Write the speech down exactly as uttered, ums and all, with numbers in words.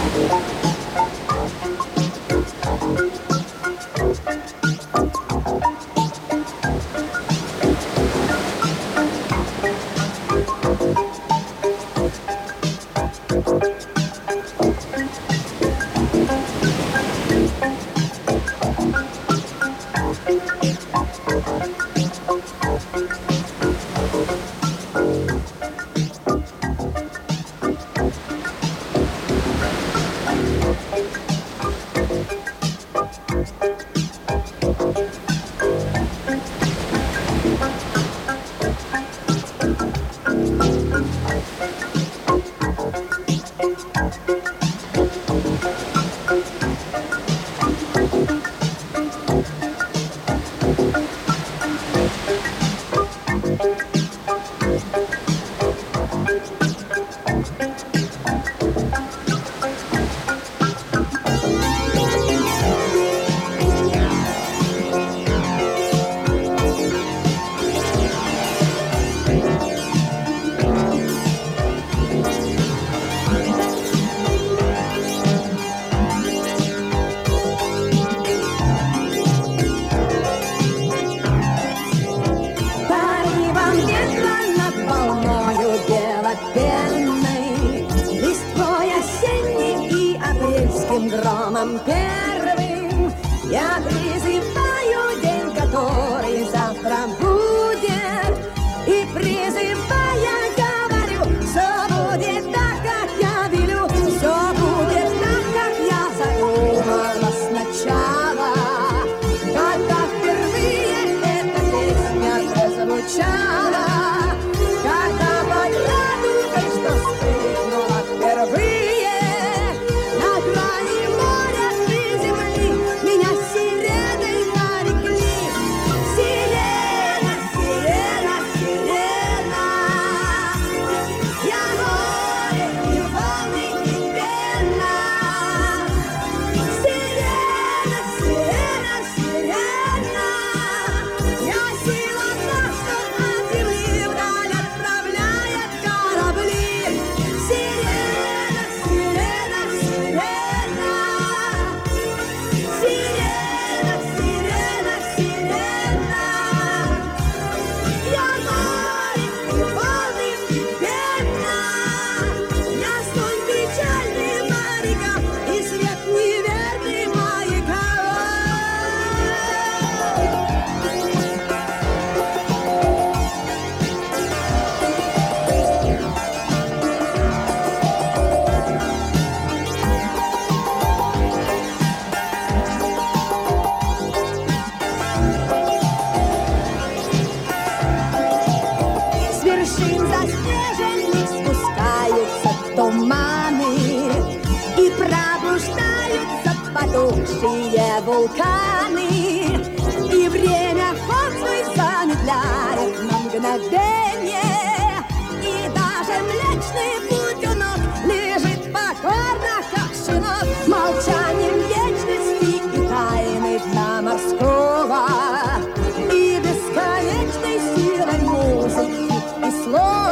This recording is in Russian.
Громом первым я призываю день, который завтра будет, и призывая говорю, все будет так, как я велю, все будет так, как я задумала сначала, когда впервые эта песня прозвучала, когда под радугой, что вспыхнула впервые. Заснеженных спускаются туманы, и пробуждаются потухшие вулканы, и время ход свой замедляет на мгновение, и даже Млечный Путь у ног лежит покорно, как щенок, молчанием вечности и тайны дна морского, и бесконечной силой музыки и слов.